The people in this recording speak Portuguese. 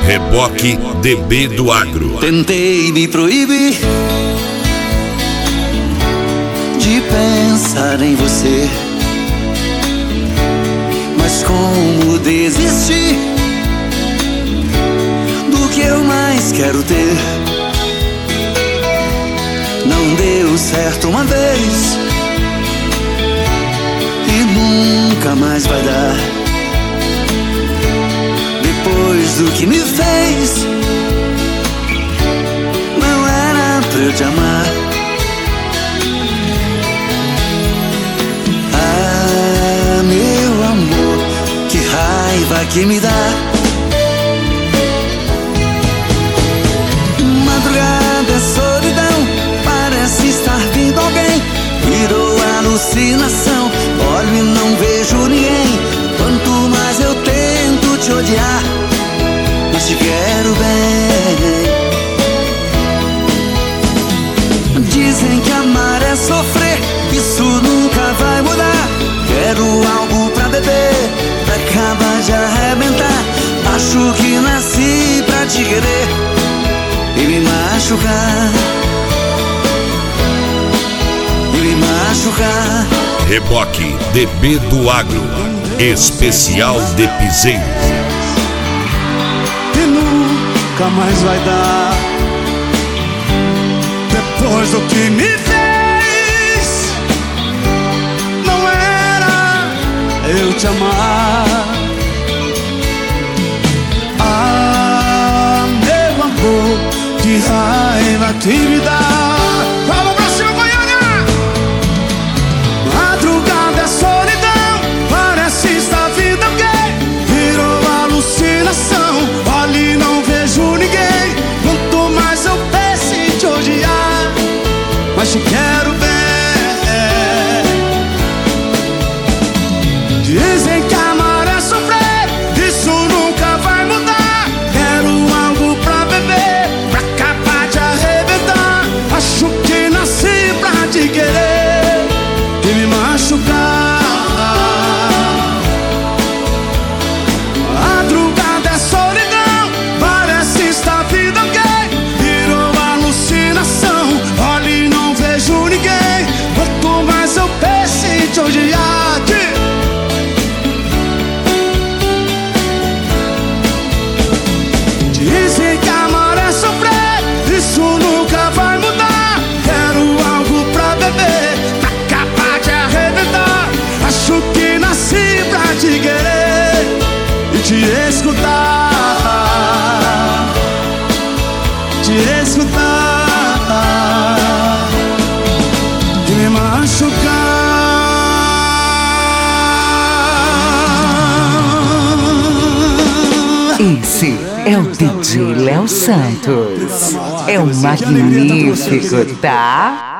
Reboque DB do Agro. Tentei me proibir de pensar em você, mas como desistir do que eu mais quero ter? Não deu certo uma vez e nunca mais vai dar. Depois do que me fez, não era pra eu te amar. Ah, meu amor, que raiva que me dá. Madrugada é solidão, parece estar vindo alguém. Virou alucinação, olho e não vejo ninguém. Quanto mais eu tento te odiar, mas te quero bem. Dizem que amar é sofrer, isso nunca vai mudar. Quero algo pra beber, pra acabar de arrebentar. Acho que nasci pra te querer e me machucar, e me machucar. Reboque DB do Agro, especial de piseiro. E nunca mais vai dar. Depois do que me fez, não era eu te amar. Ah, meu amor, que raiva que me dá. Vamos pra cima, Goiânia! Madrugada é solidão, parece estar vindo alguém. Virou alucinação, olho e não vejo ninguém. Quanto mais eu penso em te odiar, mas te quero bem. Dizem que amar é sofrer, isso nunca vai mudar. Quero algo pra beber, pra acabar de arrebentar. Acho que nasci pra te querer e me machucar. Madrugada é solidão, parece estar vindo alguém. Virou alucinação, olho e não vejo ninguém. Quanto mais eu penso em te odiar, dizem que amar é sofrer, isso nunca vai mudar. Quero algo pra beber, pra acabar de arrebentar. Acho que nasci pra te querer e te escutar, te escutar e me machucar. Esse é o DJ Léo Santos. É um magnífico, tá?